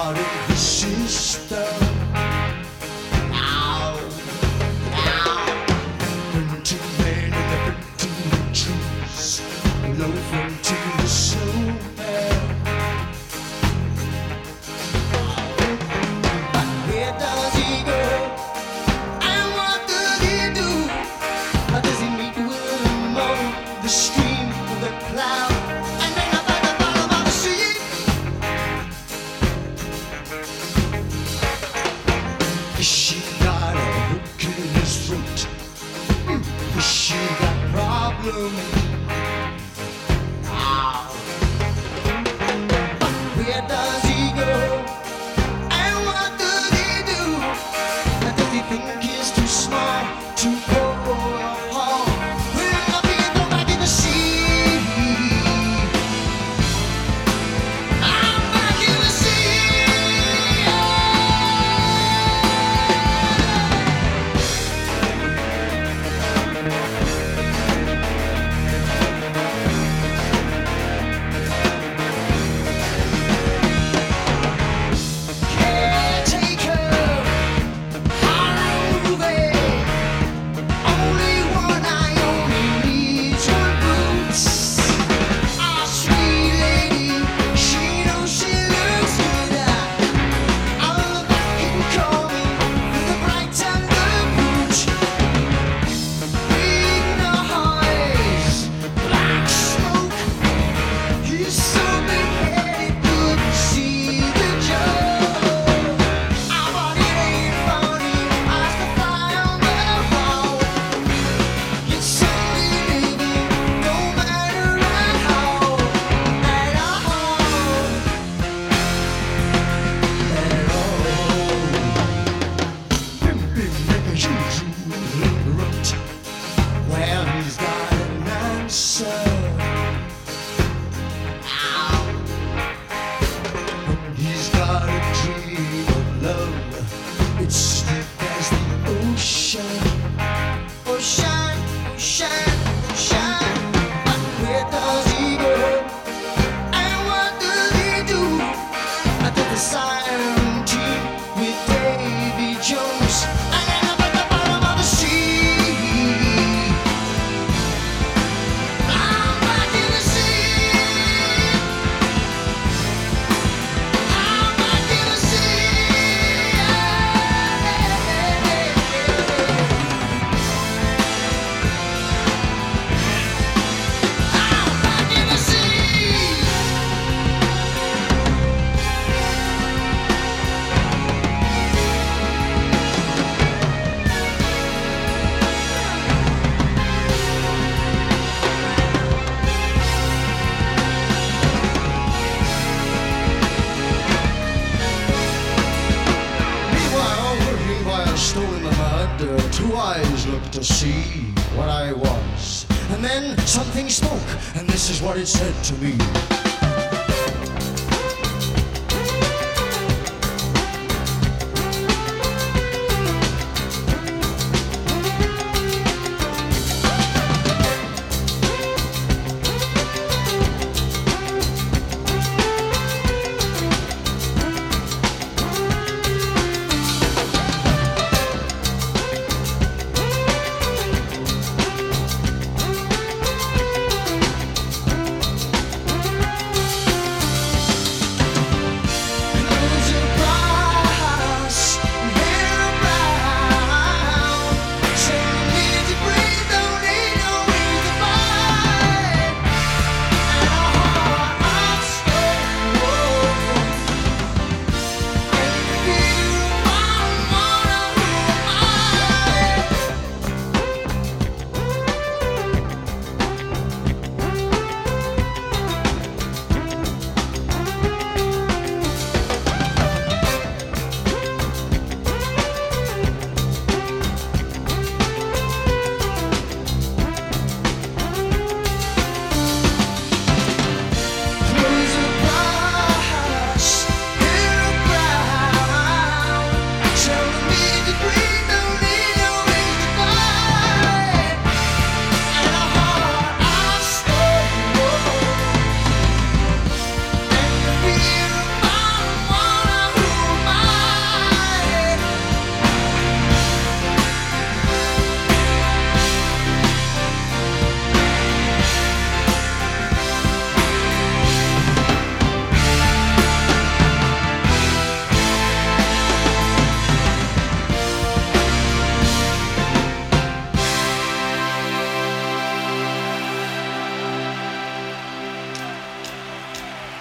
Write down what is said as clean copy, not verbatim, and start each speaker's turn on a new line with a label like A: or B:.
A: started the system. Ow, ow. Printing men in the printing trees, loafing to the soul. But where does he go? And what does he do? How does he meet William on the stream of the cloud? She got a hook in his throat. She got problems. But where does he go? And what does he do? Does he think he's too small to go home? Will I be thrown back in the sea? I'm back in the sea. He's got a dream of love. It's deep as the ocean. Ocean, ocean, ocean. But where does he go? And what does he do? I did the siren team with Davy Jones. I end up at the bottom of the sea. I'm back in the sea. Stone in the mud, two eyes looked to see what I was. And then something spoke, and this is what it said to me.